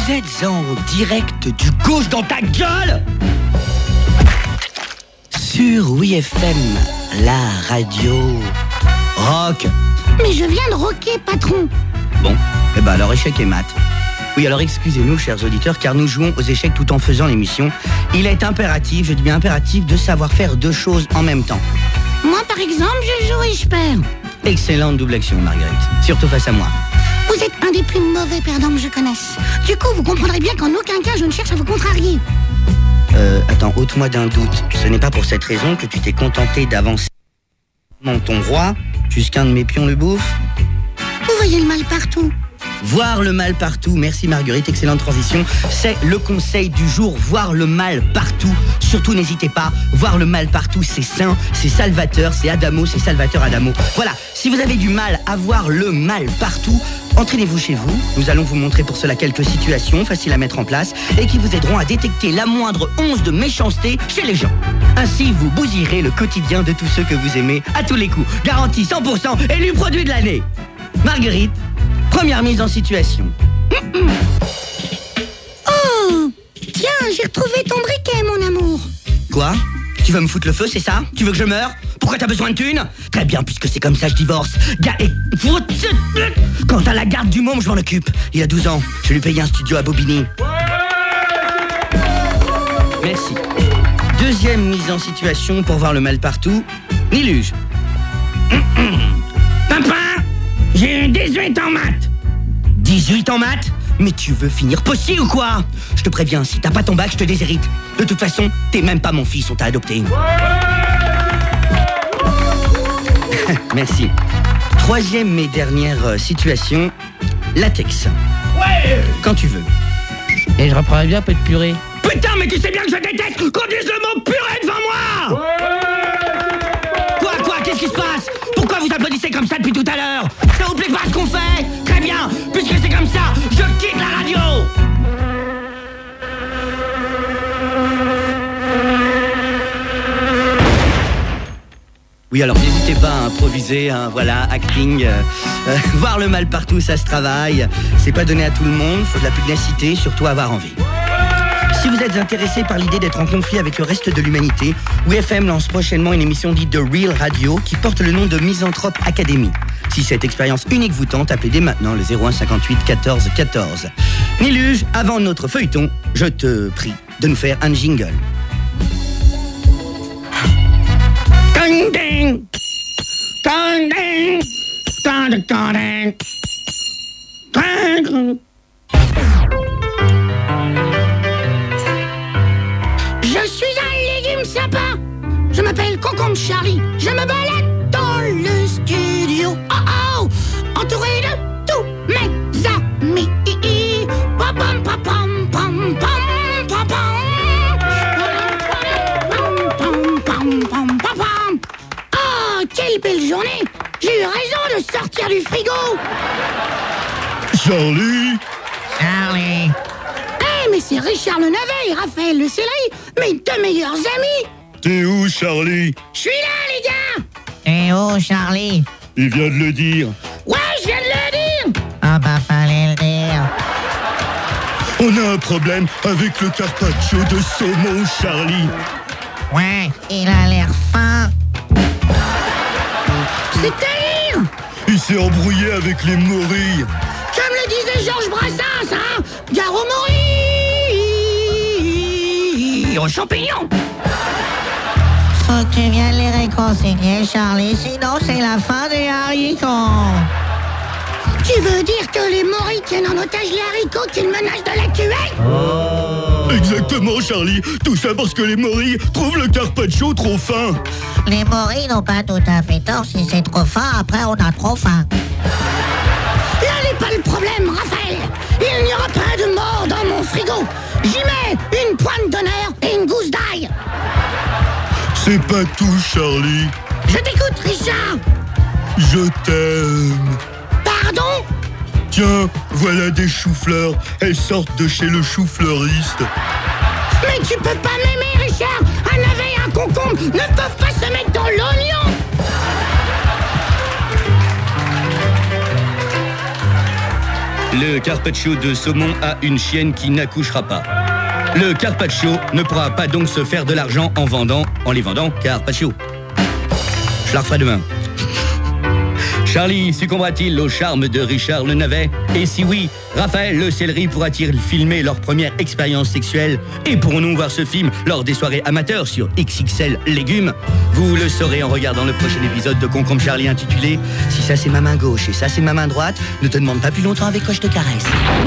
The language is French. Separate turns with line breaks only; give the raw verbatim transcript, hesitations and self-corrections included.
Vous êtes en direct du gauche dans ta gueule sur Oui F M, la radio rock.
Mais je viens de rocker, patron.
Bon, eh ben alors échec et mat. Oui, alors excusez-nous, chers auditeurs, car nous jouons aux échecs tout en faisant l'émission. Il est impératif, je dis bien impératif, de savoir faire deux choses en même temps.
Moi, par exemple, je joue et je perds.
Excellente double action, Marguerite. Surtout face à moi.
Vous êtes un des plus mauvais perdants que je connaisse. Du coup, vous comprendrez bien qu'en aucun cas, je ne cherche à vous contrarier.
Euh, attends, ôte-moi d'un doute. Ce n'est pas pour cette raison que tu t'es contenté d'avancer ton roi jusqu'un de mes pions le bouffe.
Vous voyez le mal partout.
Voir le mal partout, merci Marguerite, excellente transition. C'est le conseil du jour, voir le mal partout. Surtout n'hésitez pas, voir le mal partout, c'est sain, c'est salvateur, c'est Adamo, c'est salvateur Adamo. Voilà, si vous avez du mal à voir le mal partout, entraînez-vous chez vous. Nous allons vous montrer pour cela quelques situations faciles à mettre en place et qui vous aideront à détecter la moindre once de méchanceté chez les gens. Ainsi, vous bousillerez le quotidien de tous ceux que vous aimez à tous les coups. Garantie cent pour cent élu produit de l'année. Marguerite, première mise en situation.
Oh, tiens, j'ai retrouvé ton briquet, mon amour.
Quoi ? Tu veux me foutre le feu, c'est ça ? Tu veux que je meure ? Pourquoi t'as besoin de thunes ? Très bien, puisque c'est comme ça, je divorce. Ga- et... Quant à la garde du môme, je m'en occupe. Il y a douze ans, je lui payais un studio à Bobigny. Merci. Deuxième mise en situation pour voir le mal partout. Niluge. Papa, j'ai dix-huit en maths. dix-huit en maths ? Mais tu veux finir possi ou quoi ? Je te préviens, si t'as pas ton bac, je te déshérite. De toute façon, t'es même pas mon fils, on t'a adopté. Merci. Troisième et dernière euh, situation, latex. Ouais. Quand tu veux.
Et je reprendrai bien un peu de purée.
Putain, mais tu sais bien que je déteste qu'on dise le mot purée devant moi. Ouais. Quoi, quoi, qu'est-ce qui se passe ? Pourquoi vous applaudissez comme ça depuis tout à l'heure ? Ça vous plaît pas ce qu'on fait ? Très bien, puisque c'est comme ça, je quitte la radio. Oui, alors n'hésitez pas à improviser, hein, voilà, acting, euh, euh, voir le mal partout, ça se travaille. C'est pas donné à tout le monde, faut de la pugnacité, surtout avoir envie. Si vous êtes intéressé par l'idée d'être en conflit avec le reste de l'humanité, Oui F M lance prochainement une émission dite The Real Radio qui porte le nom de Misanthrope Academy. Si cette expérience unique vous tente, appelez dès maintenant le zéro un cinquante-huit quatorze quatorze. Niluge, avant notre feuilleton, je te prie de nous faire un jingle. Ding, ding, ding, ding, ding.
Je suis un légume sympa. Je m'appelle Concombre Charlie. Je me balade dans le studio. Oh oh, entouré de tous mes amis. Pam pam pam pam pam pam pam pam pam pam. Oh, quelle belle journée. J'ai eu raison de sortir du frigo.
Charlie.
Charlie. Eh, mais c'est Richard le navet et Raphaël le céleri, mes deux meilleurs amis.
T'es où, Charlie?
Je suis là, les gars.
T'es où, Charlie?
Il vient de le dire.
Ouais, je viens de le dire.
Ah bah, fallait le dire.
On a un problème avec le carpaccio de saumon, Charlie.
Ouais, il a l'air fin.
C'est-à-dire?
Il s'est embrouillé avec les morilles.
Comme le disait Georges Brassens, hein? Gare aux morilles, aux champignons.
Faut que tu viennes les réconcilier, Charlie, sinon c'est la fin des haricots.
Tu veux dire que les morilles tiennent en otage les haricots qu'ils menacent de les tuer?
Oh. Exactement, Charlie. Tout ça parce que les morilles trouvent le carpaccio trop fin.
Les morilles n'ont pas tout à fait tort. Si c'est trop fin, après on a trop faim.
Là n'est pas le problème, Raphaël. Il n'y aura pas de mort dans mon frigo. J'y mets une pointe d'honneur et une gousse d'ail.
C'est pas tout, Charlie.
Je t'écoute, Richard.
Je t'aime.
Pardon?
Tiens, voilà des choux-fleurs. Elles sortent de chez le chou-fleuriste.
Mais tu peux pas m'aimer, Richard. Un navet et un concombre ne peuvent pas se mettre dans l'oignon.
Le carpaccio de saumon a une chienne qui n'accouchera pas. Le carpaccio ne pourra pas donc se faire de l'argent en vendant, en les vendant carpaccio. Je la referai demain. Charlie succombera-t-il au charme de Richard le Navet? Et si oui, Raphaël le Céleri pourra-t-il filmer leur première expérience sexuelle? Et pourrons-nous voir ce film lors des soirées amateurs sur X X L Légumes? Vous le saurez en regardant le prochain épisode de Concombre Charlie intitulé « Si ça c'est ma main gauche et ça c'est ma main droite, ne te demande pas plus longtemps avec quoi je te caresse ».